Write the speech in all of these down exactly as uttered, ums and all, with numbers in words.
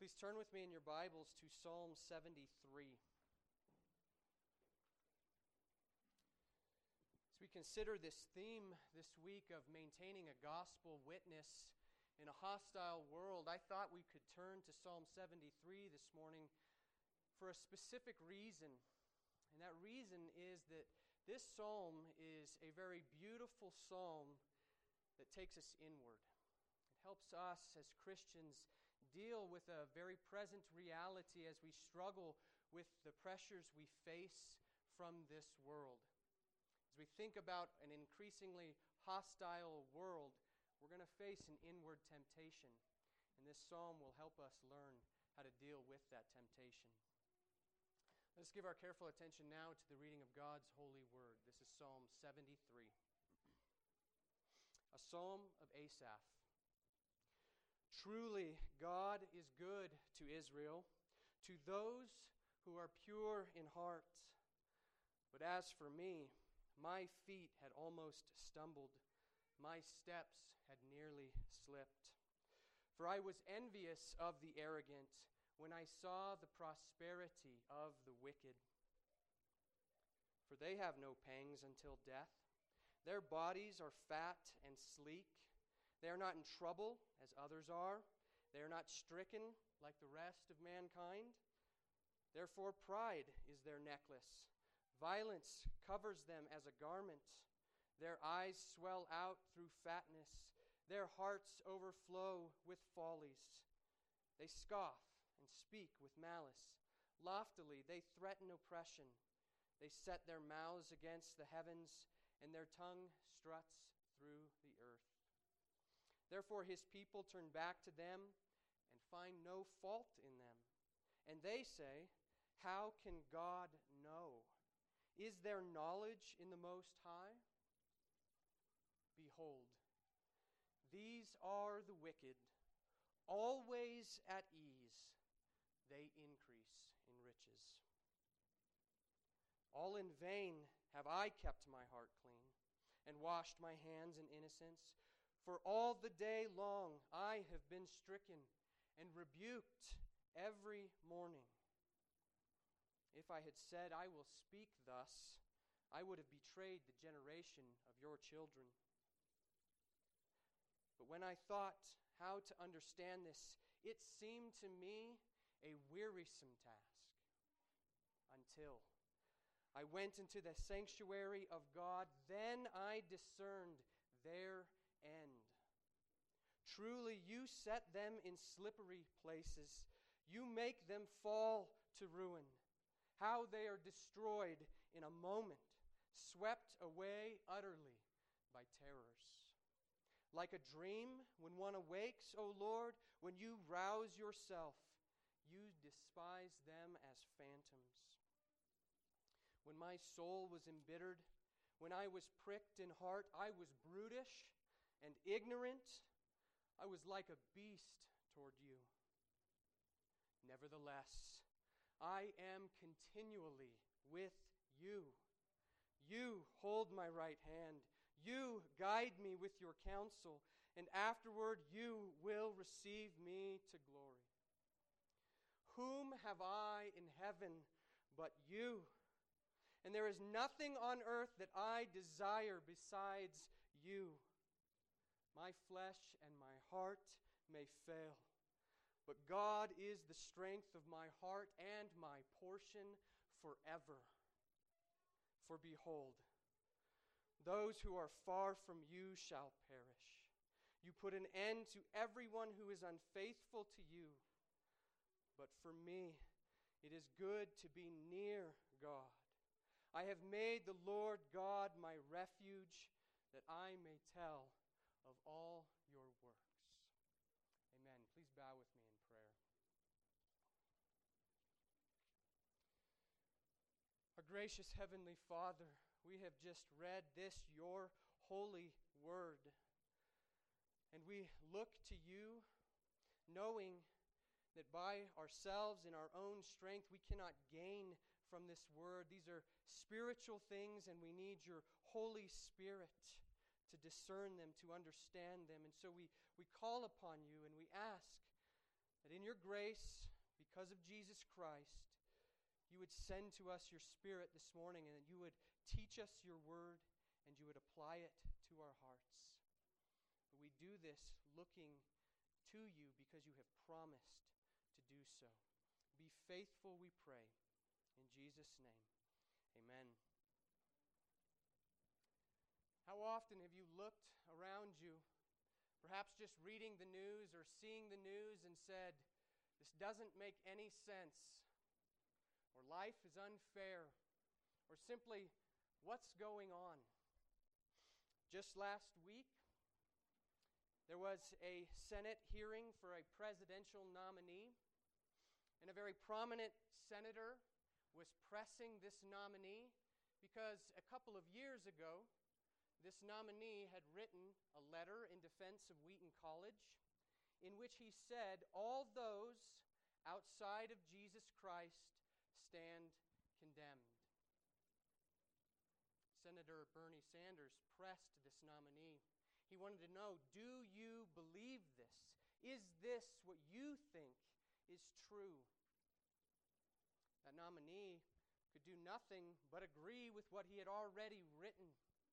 Please turn with me in your Bibles to Psalm seventy-three. As we consider this theme this week of maintaining a gospel witness in a hostile world, I thought we could turn to Psalm seventy-three this morning for a specific reason. And that reason is that this psalm is a very beautiful psalm that takes us inward. It helps us as Christians deal with a very present reality as we struggle with the pressures we face from this world. As we think about an increasingly hostile world, we're going to face an inward temptation. And this psalm will help us learn how to deal with that temptation. Let's give our careful attention now to the reading of God's holy word. This is Psalm seventy-three. A psalm of Asaph. Truly, God is good to Israel, to those who are pure in heart. But as for me, my feet had almost stumbled. My steps had nearly slipped. For I was envious of the arrogant when I saw the prosperity of the wicked. For they have no pangs until death. Their bodies are fat and sleek. They are not in trouble as others are. They are not stricken like the rest of mankind. Therefore pride is their necklace. Violence covers them as a garment. Their eyes swell out through fatness. Their hearts overflow with follies. They scoff and speak with malice. Loftily they threaten oppression. They set their mouths against the heavens, and their tongue struts through the earth. Therefore his people turn back to them and find no fault in them. And they say, how can God know? Is there knowledge in the Most High? Behold, these are the wicked, always at ease. They increase in riches. All in vain have I kept my heart clean and washed my hands in innocence. For all the day long I have been stricken and rebuked every morning. If I had said, I will speak thus, I would have betrayed the generation of your children. But when I thought how to understand this, it seemed to me a wearisome task, until I went into the sanctuary of God. Then I discerned their end. Truly, you set them in slippery places. You make them fall to ruin. How they are destroyed in a moment, swept away utterly by terrors. Like a dream when one awakes, O Lord, when you rouse yourself, you despise them as phantoms. When my soul was embittered, when I was pricked in heart, I was brutish and ignorant. I was like a beast toward you. Nevertheless, I am continually with you. You hold my right hand. You guide me with your counsel, and afterward you will receive me to glory. Whom have I in heaven but you? And there is nothing on earth that I desire besides you. My flesh and my heart may fail, but God is the strength of my heart and my portion forever. For behold, those who are far from you shall perish. You put an end to everyone who is unfaithful to you. But for me, it is good to be near God. I have made the Lord God my refuge, that I may tell of all your works. Amen. Please bow with me in prayer. Our gracious Heavenly Father, we have just read this, your holy word. And we look to you, knowing that by ourselves, in our own strength, we cannot gain from this word. These are spiritual things, and we need your Holy Spirit to discern them, to understand them. And so we, we call upon you and we ask that in your grace, because of Jesus Christ, you would send to us your Spirit this morning, and that you would teach us your word, and you would apply it to our hearts. But we do this looking to you because you have promised to do so. Be faithful, we pray. In Jesus' name, amen. How often have you looked around you, perhaps just reading the news or seeing the news, and said, this doesn't make any sense, or life is unfair, or simply, what's going on? Just last week, there was a Senate hearing for a presidential nominee, and a very prominent senator was pressing this nominee because a couple of years ago, this nominee had written a letter in defense of Wheaton College in which he said, all those outside of Jesus Christ stand condemned. Senator Bernie Sanders pressed this nominee. He wanted to know, do you believe this? Is this what you think is true? That nominee could do nothing but agree with what he had already written.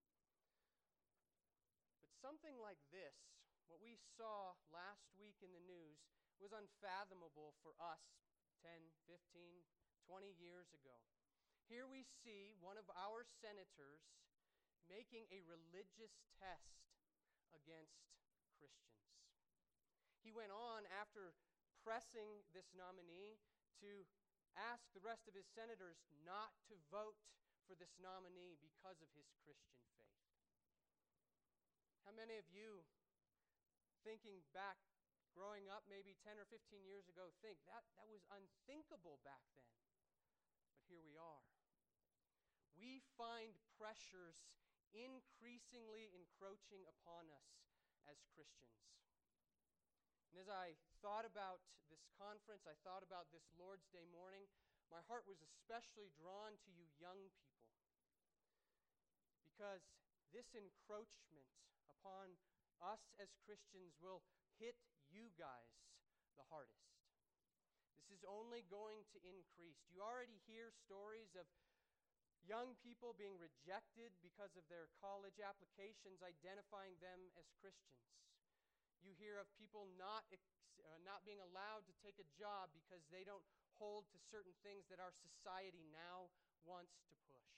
But something like this, what we saw last week in the news, was unfathomable for us ten, fifteen, twenty years ago. Here we see one of our senators making a religious test against Christians. He went on, after pressing this nominee, to ask the rest of his senators not to vote for this nominee because of his Christian faith. How many of you, thinking back, growing up maybe ten or fifteen years ago, think that that was unthinkable back then? But here we are. We find pressures increasingly encroaching upon us as Christians. And as I thought about this conference, I thought about this Lord's Day morning, my heart was especially drawn to you young people. Because this encroachment upon us as Christians will hit you guys the hardest. This is only going to increase. You already hear stories of young people being rejected because of their college applications identifying them as Christians. You hear of people not, uh, not being allowed to take a job because they don't hold to certain things that our society now wants to push.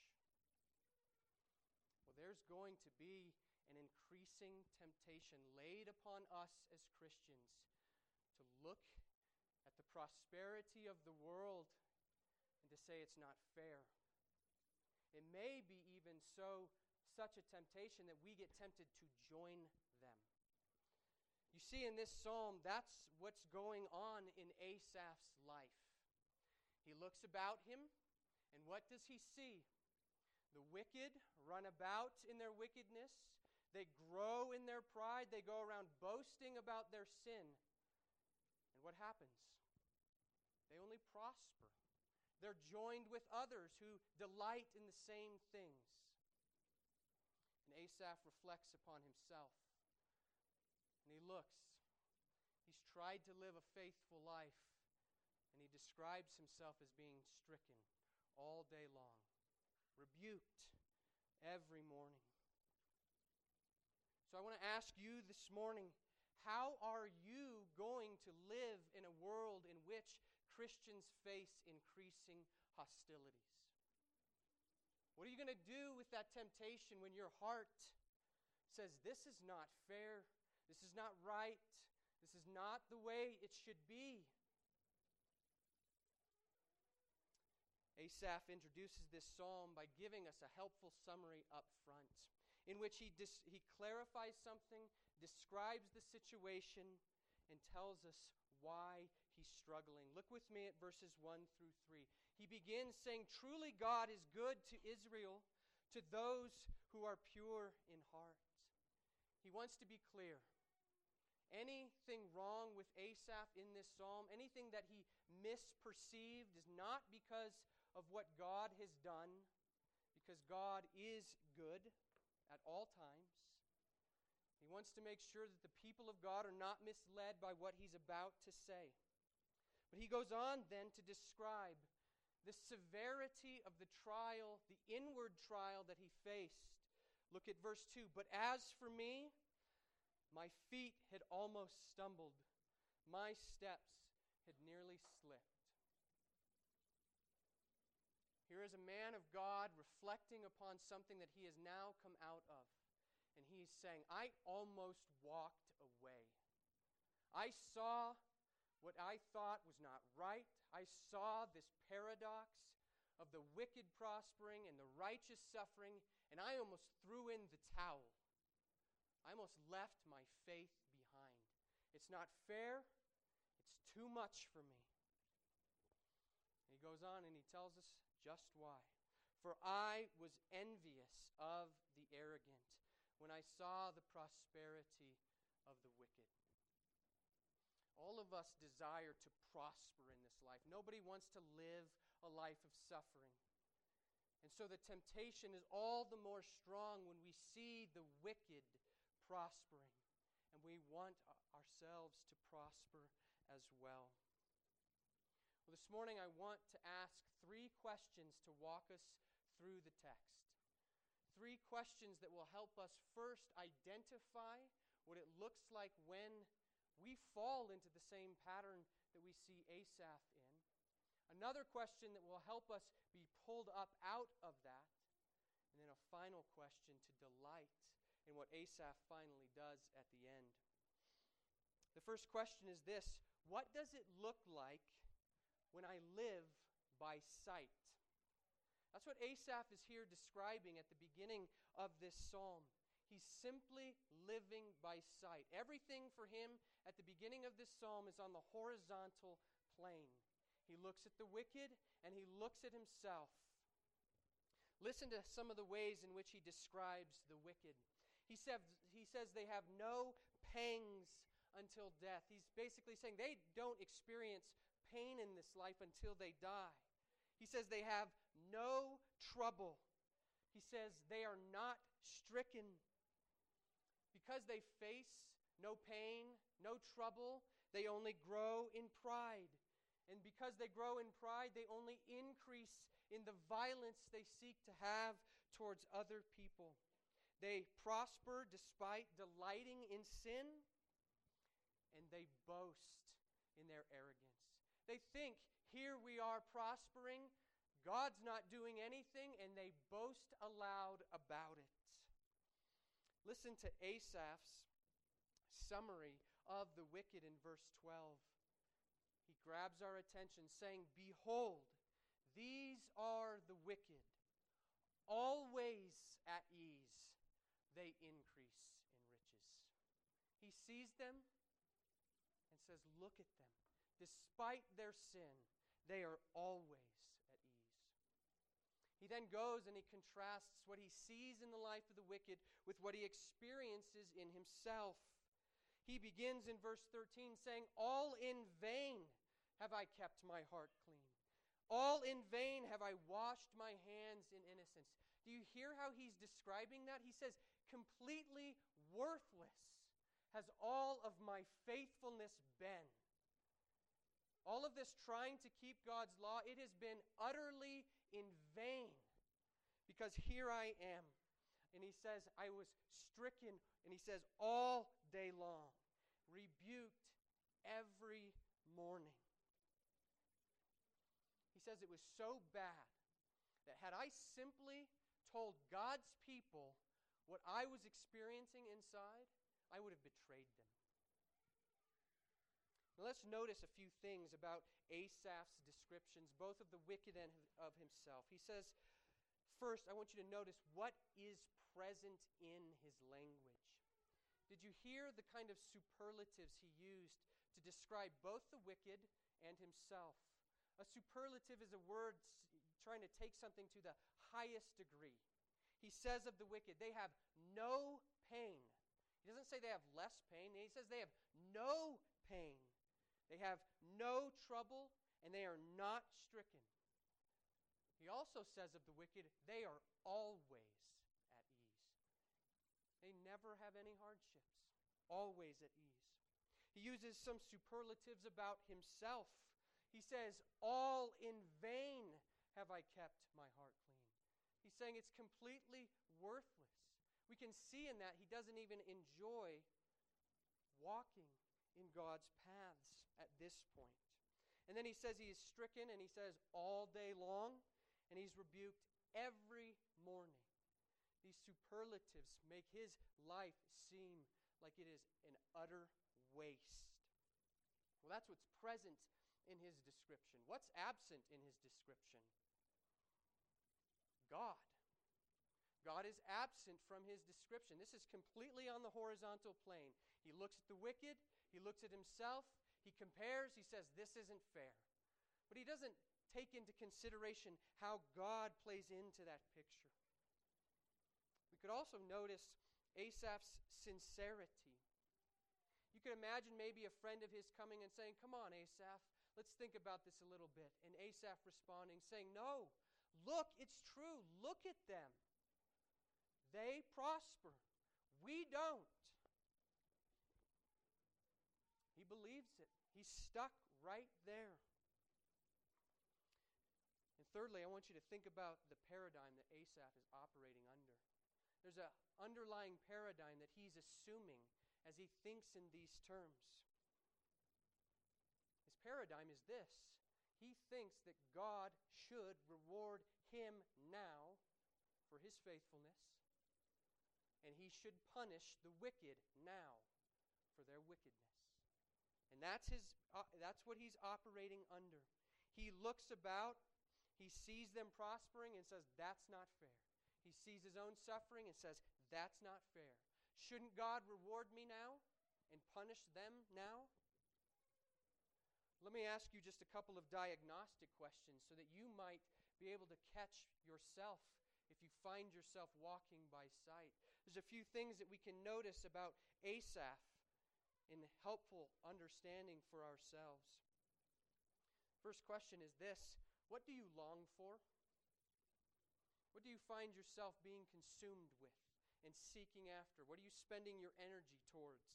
Well, there's going to be an increasing temptation laid upon us as Christians to look at the prosperity of the world and to say it's not fair. It may be even so such a temptation that we get tempted to join them. You see, in this psalm, that's what's going on in Asaph's life. He looks about him, and what does he see? The wicked run about in their wickedness. They grow in their pride. They go around boasting about their sin. And what happens? They only prosper. They're joined with others who delight in the same things. And Asaph reflects upon himself. And he looks. He's tried to live a faithful life. And he describes himself as being stricken all day long, rebuked every morning. So I want to ask you this morning, how are you going to live in a world in which Christians face increasing hostilities? What are you going to do with that temptation when your heart says, this is not fair, this is not right, this is not the way it should be? Asaph introduces this psalm by giving us a helpful summary up front, in which he, dis- he clarifies something, describes the situation, and tells us why he's struggling. Look with me at verses one through three. He begins saying, truly God is good to Israel, to those who are pure in heart. He wants to be clear. Anything wrong with Asaph in this psalm, anything that he misperceived, is not because of what God has done, because God is good at all times. He wants to make sure that the people of God are not misled by what he's about to say. But he goes on then to describe the severity of the trial, the inward trial that he faced. Look at verse two. But as for me, my feet had almost stumbled. My steps had nearly slipped. Here is a man of God reflecting upon something that he has now come out of. And he's saying, I almost walked away. I saw what I thought was not right. I saw this paradox of the wicked prospering and the righteous suffering, and I almost threw in the towel. I almost left my faith behind. It's not fair. It's too much for me. And he goes on and he tells us just why. For I was envious of the arrogant when I saw the prosperity of the wicked. All of us desire to prosper in this life. Nobody wants to live a life of suffering. And so the temptation is all the more strong when we see the wicked prospering. And we want ourselves to prosper as well. Well, this morning I want to ask three questions to walk us through the text. Three questions that will help us first identify what it looks like when we fall into the same pattern that we see Asaph in. Another question that will help us be pulled up out of that. And then a final question to delight in what Asaph finally does at the end. The first question is this: what does it look like when I live by sight? That's what Asaph is here describing at the beginning of this psalm. He's simply living by sight. Everything for him at the beginning of this psalm is on the horizontal plane. He looks at the wicked and he looks at himself. Listen to some of the ways in which he describes the wicked. He says, he says they have no pangs until death. He's basically saying they don't experience pain in this life until they die. He says they have no trouble. He says they are not stricken. Because they face no pain, no trouble, they only grow in pride. And because they grow in pride, they only increase in the violence they seek to have towards other people. They prosper despite delighting in sin, and they boast in their arrogance. They think, here we are prospering, God's not doing anything, and they boast aloud about it. Listen to Asaph's summary of the wicked in verse twelve. He grabs our attention, saying, behold, these are the wicked, always at ease, they increase in riches. He sees them and says, look at them. Despite their sin, they are always at ease. He then goes and he contrasts what he sees in the life of the wicked with what he experiences in himself. He begins in verse thirteen saying, all in vain have I kept my heart clean. All in vain have I washed my hands in innocence. Do you hear how he's describing that? He says, completely worthless has all of my faithfulness been. All of this trying to keep God's law, it has been utterly in vain. Because here I am. And he says, I was stricken, and he says, all day long, rebuked every morning. He says it was so bad that had I simply told God's people what I was experiencing inside, I would have betrayed them. Now let's notice a few things about Asaph's descriptions, both of the wicked and of himself. He says, first, I want you to notice what is present in his language. Did you hear the kind of superlatives he used to describe both the wicked and himself? A superlative is a word trying to take something to the highest degree. He says of the wicked, they have no pain. He doesn't say they have less pain. He says they have no pain. They have no trouble, and they are not stricken. He also says of the wicked, they are always at ease. They never have any hardships, always at ease. He uses some superlatives about himself. He says, all in vain have I kept my heart clean. He's saying it's completely worthless. We can see in that he doesn't even enjoy walking in God's paths at this point. And then he says he is stricken, and he says all day long, and he's rebuked every morning. These superlatives make his life seem like it is an utter waste. Well, that's what's present in his description. What's absent in his description? God. God is absent from his description. This is completely on the horizontal plane. He looks at the wicked, he looks at himself, he compares, he says, this isn't fair. But he doesn't take into consideration how God plays into that picture. We could also notice Asaph's sincerity. You could imagine maybe a friend of his coming and saying, come on, Asaph, let's think about this a little bit. And Asaph responding, saying, no, look, it's true. Look at them. They prosper. We don't. He believes it. He's stuck right there. And thirdly, I want you to think about the paradigm that Asaph is operating under. There's an underlying paradigm that he's assuming as he thinks in these terms. His paradigm is this. He thinks that God should reward him now for his faithfulness, and he should punish the wicked now for their wickedness. And that's his uh, that's what he's operating under. He looks about, he sees them prospering and says, that's not fair. He sees his own suffering and says, that's not fair. Shouldn't God reward me now and punish them now? Let me ask you just a couple of diagnostic questions so that you might be able to catch yourself if you find yourself walking by sight. There's a few things that we can notice about Asaph in helpful understanding for ourselves. First question is this: what do you long for? What do you find yourself being consumed with and seeking after? What are you spending your energy towards?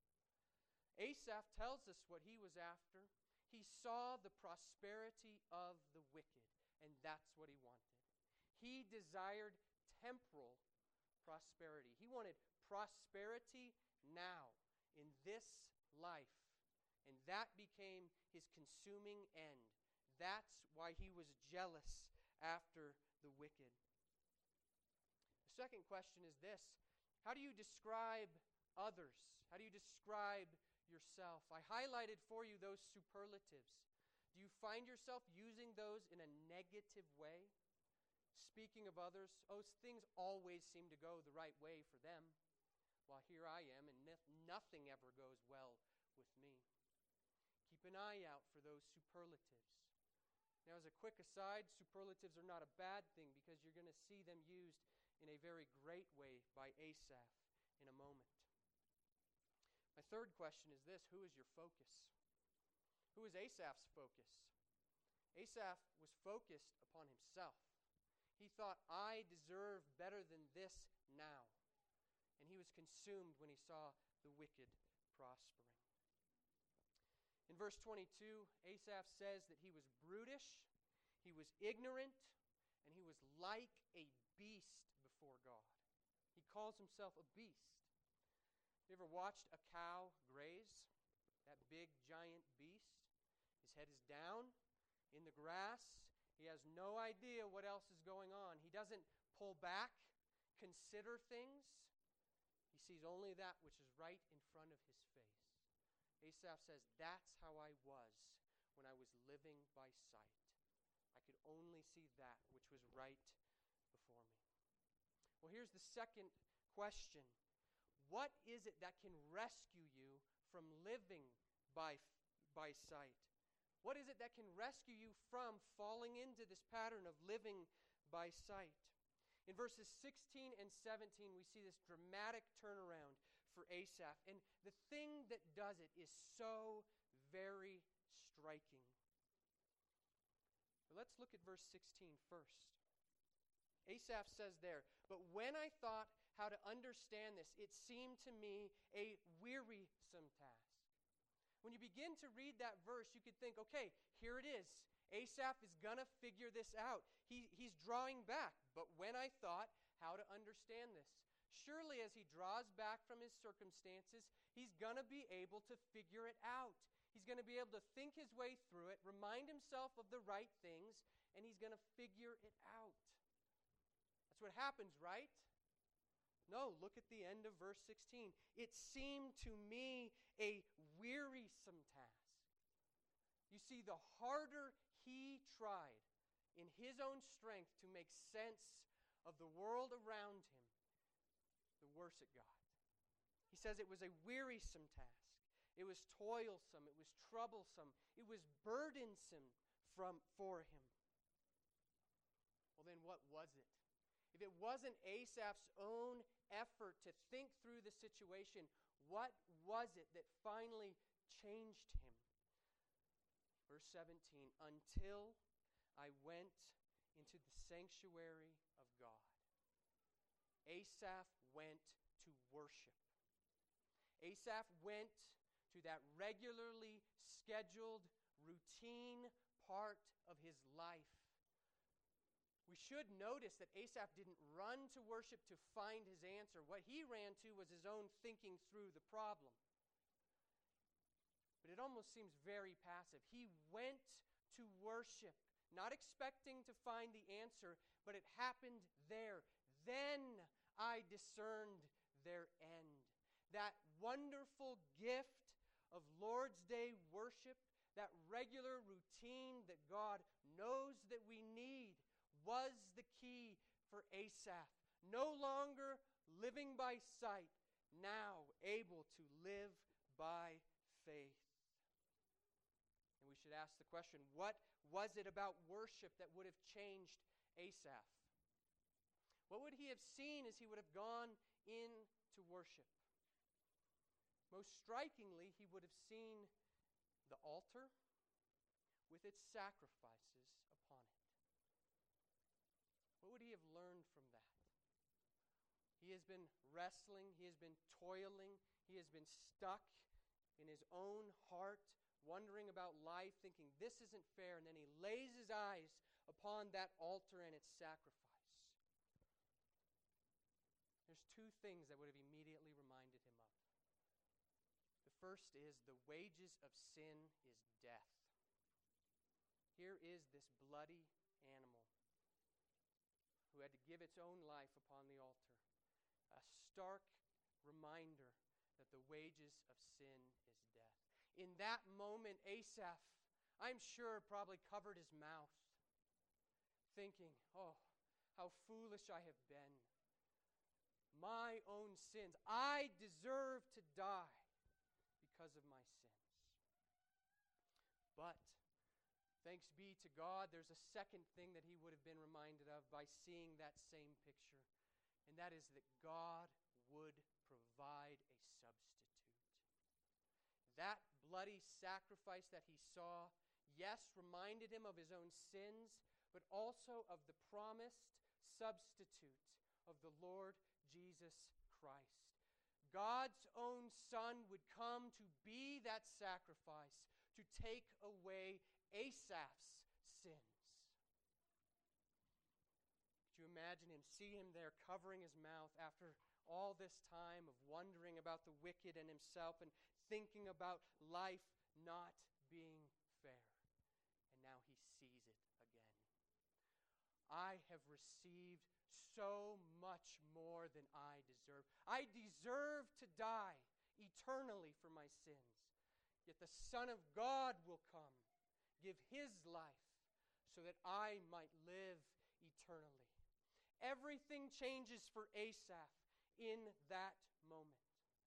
Asaph tells us what he was after. He saw the prosperity of the wicked, and that's what he wanted. He desired temporal prosperity. He wanted prosperity now, in this life. And that became his consuming end. That's why he was jealous after the wicked. The second question is this: how do you describe others? How do you describe yourself? I highlighted for you those superlatives. Do you find yourself using those in a negative way? Speaking of others, oh, things always seem to go the right way for them, while here I am and nothing ever goes well with me. Keep an eye out for those superlatives. Now, as a quick aside, superlatives are not a bad thing because you're going to see them used in a very great way by Asaph in a moment. My third question is this: who is your focus? Who is Asaph's focus? Asaph was focused upon himself. He thought, I deserve better than this now. And he was consumed when he saw the wicked prospering. In verse twenty-two, Asaph says that he was brutish, he was ignorant, and he was like a beast before God. He calls himself a beast. You ever watched a cow graze? That big, giant beast? His head is down in the grass. He has no idea what else is going on. He doesn't pull back, consider things. He sees only that which is right in front of his face. Asaph says, that's how I was when I was living by sight. I could only see that which was right before me. Well, here's the second question. What is it that can rescue you from living by, by sight? What is it that can rescue you from falling into this pattern of living by sight? In verses sixteen and seventeen, we see this dramatic turnaround for Asaph. And the thing that does it is so very striking. But let's look at verse sixteen first. Asaph says there, but when I thought how to understand this, it seemed to me a wearisome task. When you begin to read that verse, you could think, okay, here it is. Asaph is going to figure this out. He, he's drawing back. But when I thought how to understand this, surely as he draws back from his circumstances, he's going to be able to figure it out. He's going to be able to think his way through it, remind himself of the right things, and he's going to figure it out. That's what happens, right? No, look at the end of verse sixteen. It seemed to me a wearisome task. You see, the harder he tried in his own strength to make sense of the world around him, the worse it got. He says it was a wearisome task. It was toilsome. It was troublesome. It was burdensome from, for him. Well, then what was it? If it wasn't Asaph's own effort to think through the situation, what was it that finally changed him? Verse seventeen, until I went into the sanctuary of God. Asaph went to worship. Asaph went to that regularly scheduled, routine part of his life. We should notice that Asaph didn't run to worship to find his answer. What he ran to was his own thinking through the problem. But it almost seems very passive. He went to worship, not expecting to find the answer, but it happened there. Then I discerned their end. That wonderful gift of Lord's Day worship, that regular routine that God knows that we need, was the key for Asaph. No longer living by sight, now able to live by faith. And we should ask the question, what was it about worship that would have changed Asaph? What would he have seen as he would have gone in to worship? Most strikingly, he would have seen the altar with its sacrifices upon it. What would he have learned from that? He has been wrestling, he has been toiling, he has been stuck in his own heart, wondering about life, thinking this isn't fair, and then he lays his eyes upon that altar and its sacrifice. There's two things that would have immediately reminded him of. The first is the wages of sin is death. Here is this bloody animal who had to give its own life upon the altar. A stark reminder that the wages of sin is death. In that moment, Asaph, I'm sure, probably covered his mouth, thinking, oh, how foolish I have been. My own sins. I deserve to die because of my sins. But thanks be to God, there's a second thing that he would have been reminded of by seeing that same picture, and that is that God would provide a substitute. That bloody sacrifice that he saw, yes, reminded him of his own sins, but also of the promised substitute of the Lord Jesus Christ. God's own Son would come to be that sacrifice, to take away Asaph's sins. Could you imagine him, see him there covering his mouth after all this time of wondering about the wicked and himself and thinking about life not being fair. And now he sees it again. I have received so much more than I deserve. I deserve to die eternally for my sins. Yet the Son of God will come, give his life, so that I might live eternally. Everything changes for Asaph in that moment.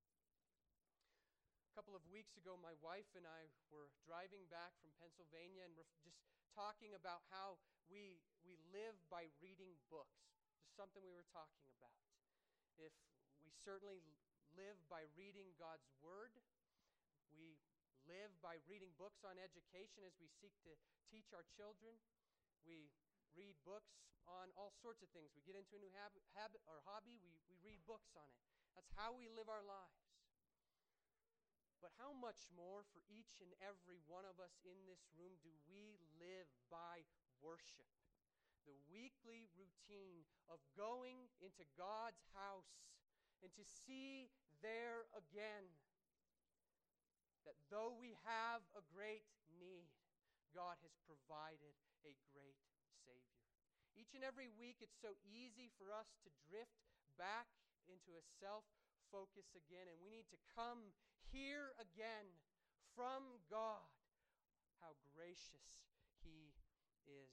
A couple of weeks ago, my wife and I were driving back from Pennsylvania and we're just talking about how we, we live by reading books. Just something we were talking about. If we certainly live by reading God's Word, we live by reading books on education as we seek to teach our children. We read books on all sorts of things. We get into a new habit, habit or hobby, we, we read books on it. That's how we live our lives. But how much more for each and every one of us in this room do we live by worship? The weekly routine of going into God's house and to see there again that though we have a great need, God has provided a great Savior. Each and every week it's so easy for us to drift back into a self-focus again, and we need to come hear again from God how gracious He is.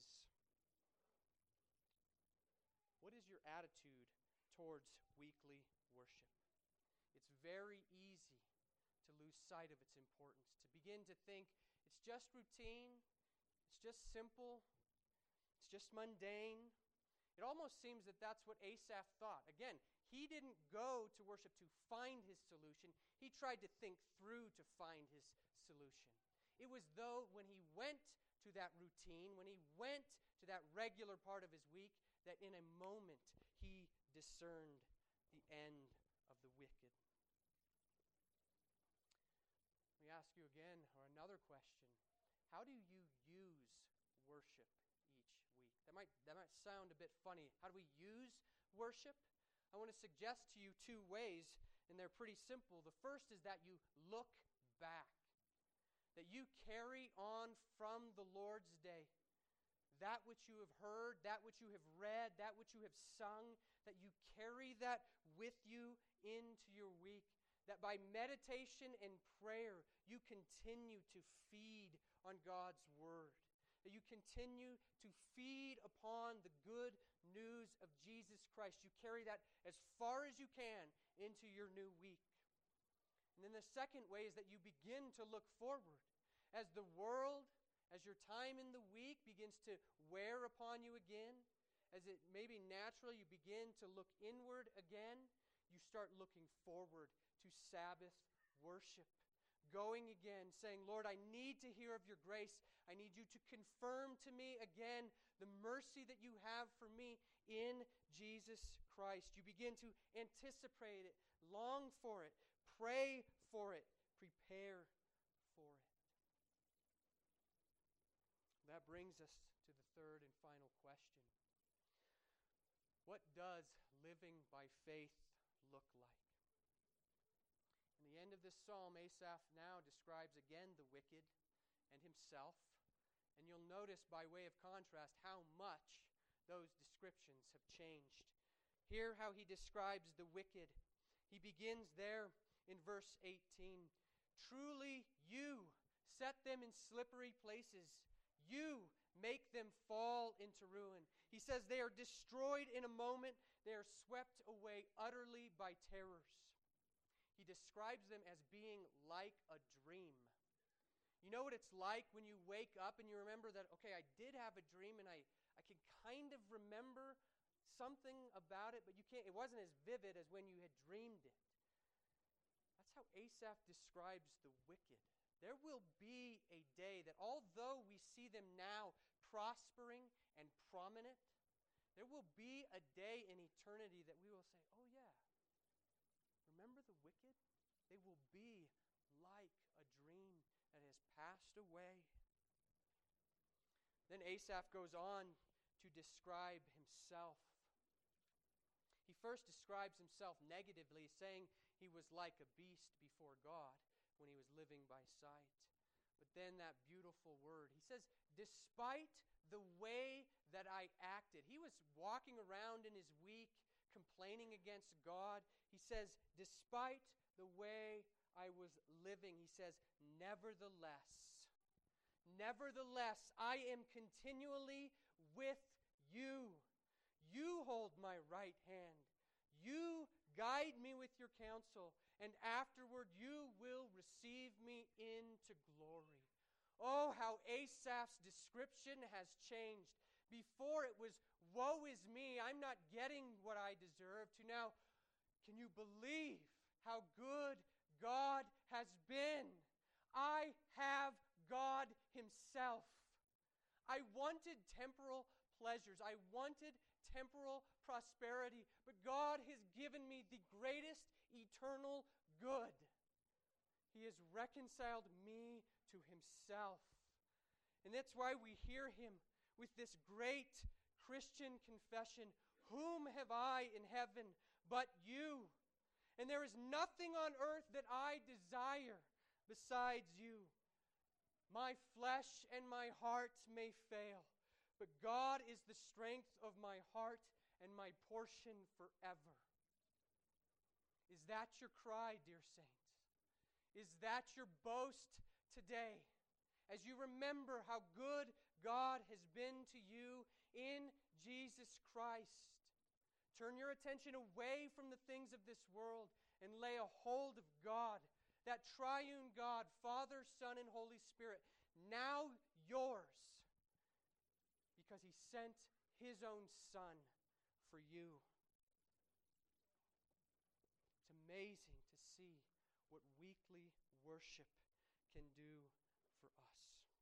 What is your attitude towards weekly worship? It's very easy to lose sight of its importance, to begin to think it's just routine, it's just simple, it's just mundane. It almost seems that that's what Asaph thought. Again, he didn't go to worship to find his solution. He tried to think through to find his solution. It was though when he went to that routine, when he went to that regular part of his week, that in a moment he discerned the end of the wicked. Let me ask you again, or another question. How do you use worship each week? That might, that might sound a bit funny. How do we use worship? I want to suggest to you two ways, and they're pretty simple. The first is that you look back, that you carry on from the Lord's day that which you have heard, that which you have read, that which you have sung, that you carry that with you into your week, that by meditation and prayer you continue to feed on God's Word, that you continue to feed upon the good news of Jesus Christ. You carry that as far as you can into your new week. And then the second way is that you begin to look forward. As the world, as your time in the week begins to wear upon you again, as it maybe naturally you begin to look inward again, you start looking forward to Sabbath worship. Going again, saying, Lord, I need to hear of your grace. I need you to confirm to me again the mercy that you have for me in Jesus Christ. You begin to anticipate it, long for it, pray for it, prepare for it. That brings us to the third and final question. What does living by faith look like? In the end of this psalm, Asaph now describes again the wicked and himself. And you'll notice by way of contrast how much those descriptions have changed. Hear how he describes the wicked. He begins there in verse eighteen. Truly you set them in slippery places. You make them fall into ruin. He says they are destroyed in a moment. They are swept away utterly by terrors. He describes them as being like a dream. You know what it's like when you wake up and you remember that, okay, I did have a dream and I, I can kind of remember something about it, but you can't, it wasn't as vivid as when you had dreamed it. That's how Asaph describes the wicked. There will be a day that although we see them now prospering and prominent, there will be a day in eternity that we will say, oh yeah, remember the wicked? They will be like a dream that has passed away. Then Asaph goes on to describe himself. He first describes himself negatively, saying he was like a beast before God when he was living by sight. But then that beautiful word, he says, despite the way that I acted. He was walking around in his week complaining against God. He says, despite the way I was living, he says, nevertheless, nevertheless, I am continually with you. You hold my right hand. You guide me with your counsel, and afterward you will receive me into glory. Oh, how Asaph's description has changed. Before it was, woe is me, I'm not getting what I deserve, to now, can you believe how good God has been? I have God Himself. I wanted temporal pleasures. I wanted temporal prosperity, but God has given me the greatest eternal good. He has reconciled me to himself. And that's why we hear him with this great Christian confession, whom have I in heaven but you? And there is nothing on earth that I desire besides you. My flesh and my heart may fail, but God is the strength of my heart and my portion forever. Is that your cry, dear saints? Is that your boast today? As you remember how good God has been to you in Jesus Christ, turn your attention away from the things of this world and lay a hold of God, that triune God, Father, Son, and Holy Spirit, now yours, because he sent his own Son for you. It's amazing to see what weekly worship can do for us.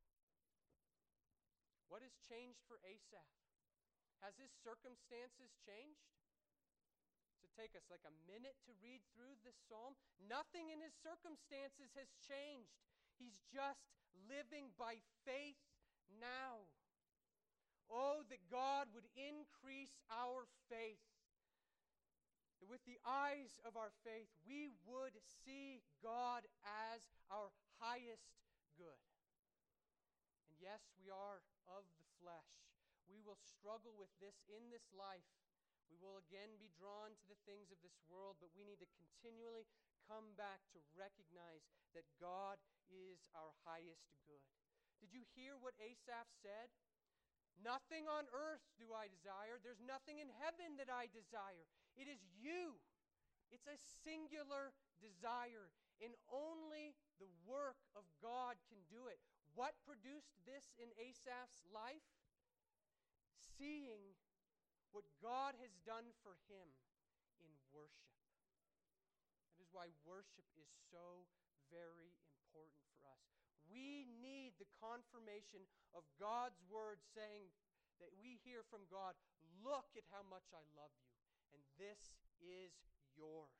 What has changed for Asaph? Has his circumstances changed? Does it take us like a minute to read through this psalm? Nothing in his circumstances has changed. He's just living by faith now. Oh, that God would increase our faith. That with the eyes of our faith, we would see God as our highest good. And yes, we are of the flesh. We will struggle with this in this life. We will again be drawn to the things of this world, but we need to continually come back to recognize that God is our highest good. Did you hear what Asaph said? Nothing on earth do I desire. There's nothing in heaven that I desire. It is you. It's a singular desire, and only the work of God can do it. What produced this in Asaph's life? Seeing what God has done for him in worship. That is why worship is so very important for us. We need the confirmation of God's word saying that we hear from God, look at how much I love you, and this is yours.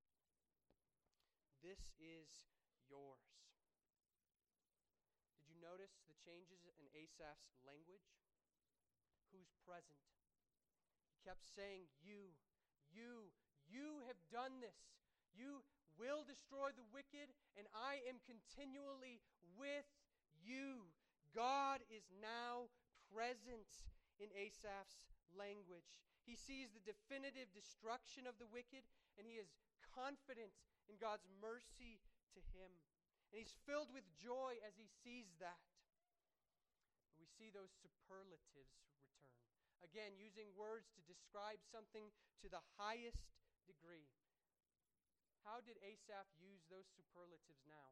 This is yours. Did you notice the changes in Asaph's language? Who's present? He kept saying, you, you, you have done this. You will destroy the wicked, and I am continually with you. God is now present in Asaph's language. He sees the definitive destruction of the wicked, and he is confident in God's mercy to him. And he's filled with joy as he sees that. We see those superlatives return. Again, using words to describe something to the highest degree. How did Asaph use those superlatives now?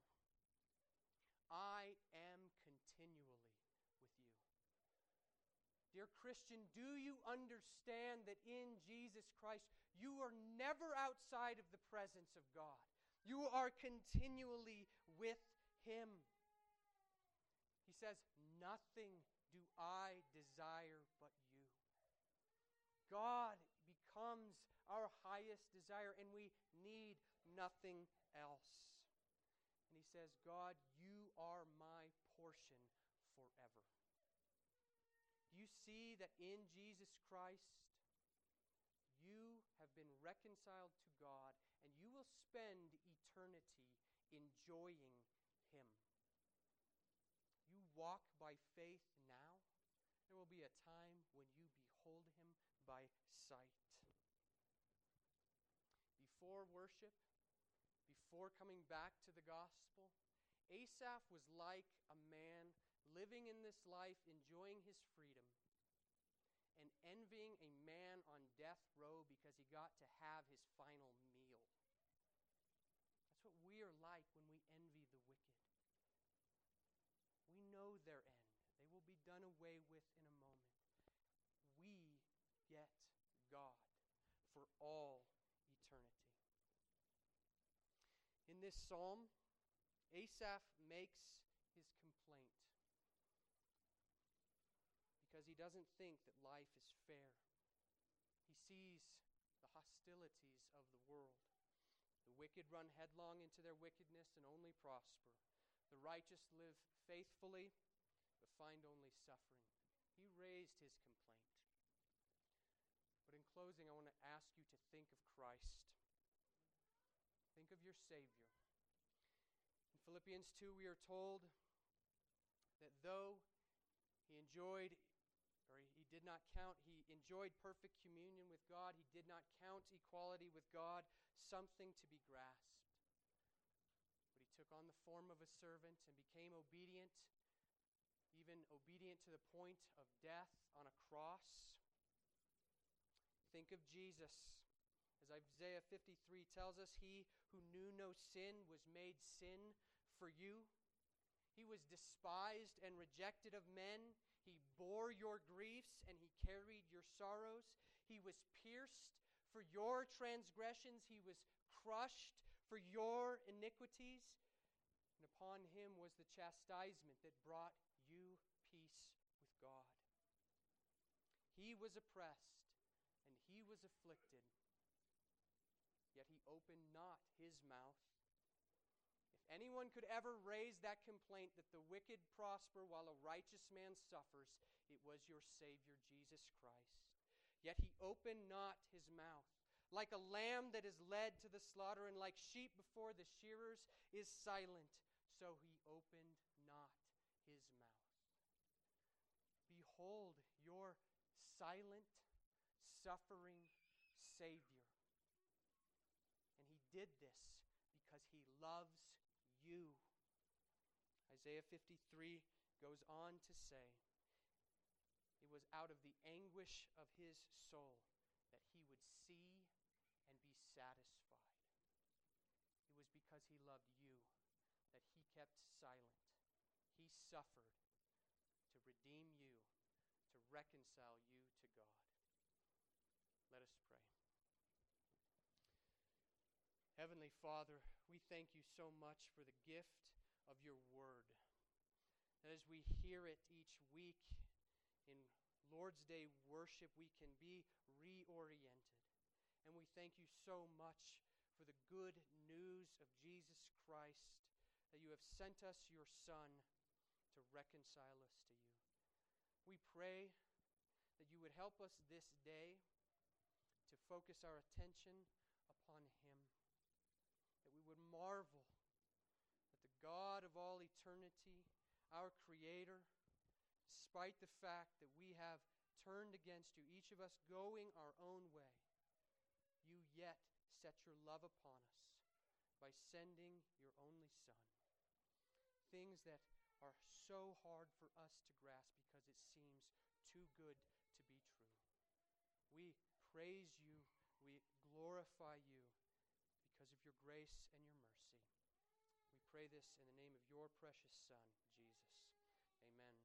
I am continually with you. Dear Christian, do you understand that in Jesus Christ you are never outside of the presence of God? You are continually with him. He says, nothing do I desire but you. God becomes our highest desire, and we need nothing else. And he says, God, you are my portion forever. You see that in Jesus Christ, you have been reconciled to God, and you will spend eternity enjoying him. You walk by faith now. There will be a time when you behold him by sight. Before worship, before coming back to the gospel, Asaph was like a man living in this life, enjoying his freedom, and envying a man on death row because he got to have his final meal. That's what we are like when we envy the wicked. We know their end. They will be done away with in a moment. We get God for all eternity. In this psalm, Asaph makes his complaint because he doesn't think that life is fair. He sees the hostilities of the world. The wicked run headlong into their wickedness and only prosper. The righteous live faithfully, but find only suffering. He raised his complaint. But in closing, I want to ask you to think of Christ. Think of your Savior. In Philippians two, we are told that though he enjoyed, or he did not count, he enjoyed perfect communion with God, he did not count equality with God something to be grasped. But he took on the form of a servant and became obedient, even obedient to the point of death on a cross. Think of Jesus. As Isaiah fifty-three tells us, he who knew no sin was made sin for you. He was despised and rejected of men. He bore your griefs and he carried your sorrows. He was pierced for your transgressions. He was crushed for your iniquities. And upon him was the chastisement that brought you peace with God. He was oppressed and he was afflicted, yet he opened not his mouth. If anyone could ever raise that complaint that the wicked prosper while a righteous man suffers, it was your Savior, Jesus Christ. Yet he opened not his mouth. Like a lamb that is led to the slaughter, and like sheep before the shearers is silent, so he opened not his mouth. Behold your silent, suffering Savior. And he did this because he loves you. Isaiah fifty-three goes on to say, it was out of the anguish of his soul that he would see and be satisfied. It was because he loved you that he kept silent. He suffered to redeem you, to reconcile you to God. Let us pray. Heavenly Father, we thank you so much for the gift of your word. That as we hear it each week in Lord's Day worship, we can be reoriented. And we thank you so much for the good news of Jesus Christ, that you have sent us your Son to reconcile us to you. We pray that you would help us this day to focus our attention upon him, that we would marvel that the God of all eternity, our Creator, despite the fact that we have turned against you, each of us going our own way, you yet set your love upon us by sending your only Son. Things that are so hard for us to grasp because it seems too good to be true. We praise you, we glorify you because of your grace and your mercy. We pray this in the name of your precious Son, Jesus. Amen.